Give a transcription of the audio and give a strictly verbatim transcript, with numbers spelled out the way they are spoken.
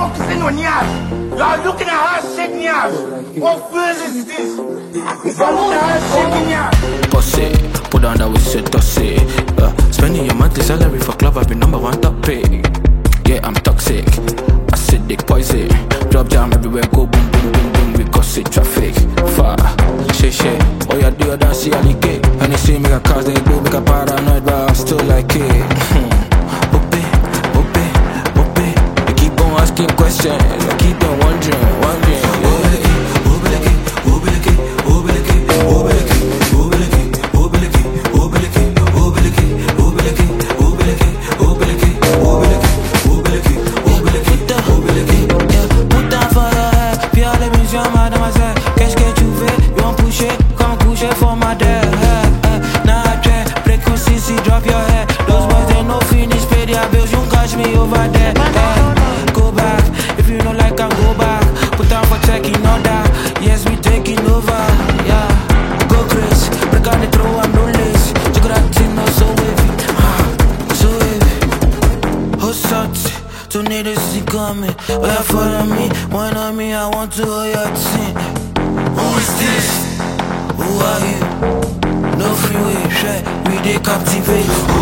fuck is in on Niaz? You are looking at her shit, Niaz. What fools is this? You are looking at her shit, Niaz. Pussy, put on that we sit tossy. Uh, spending your monthly salary for club, I've been number one top pick. Yeah, I'm toxic, acidic poison. Drop jam everywhere, go boom, boom, boom, boom. We cause it traffic, far, shit, shit. Oh yeah, do you dance, see a lick it. And you see me a cars, they do make a paranoid, but I still like it. Boopy, boopy, boopy. They keep on asking questions, I keep on wondering, wondering. Drop your head. Those boys they no finish, pay their bills. You catch me over there. Hey, go back if you don't like, I go back. Put down for checking order. Yes, we taking over. Yeah, go crazy. Break on the throw, I'm no lazy. You got that thing, no so wavy, so wavy. Who's out? Two niggas see coming. Oh yeah, follow me. One on me, I want to hold your team. Who is this? Who are you? No freeway, shit, we dey captivate.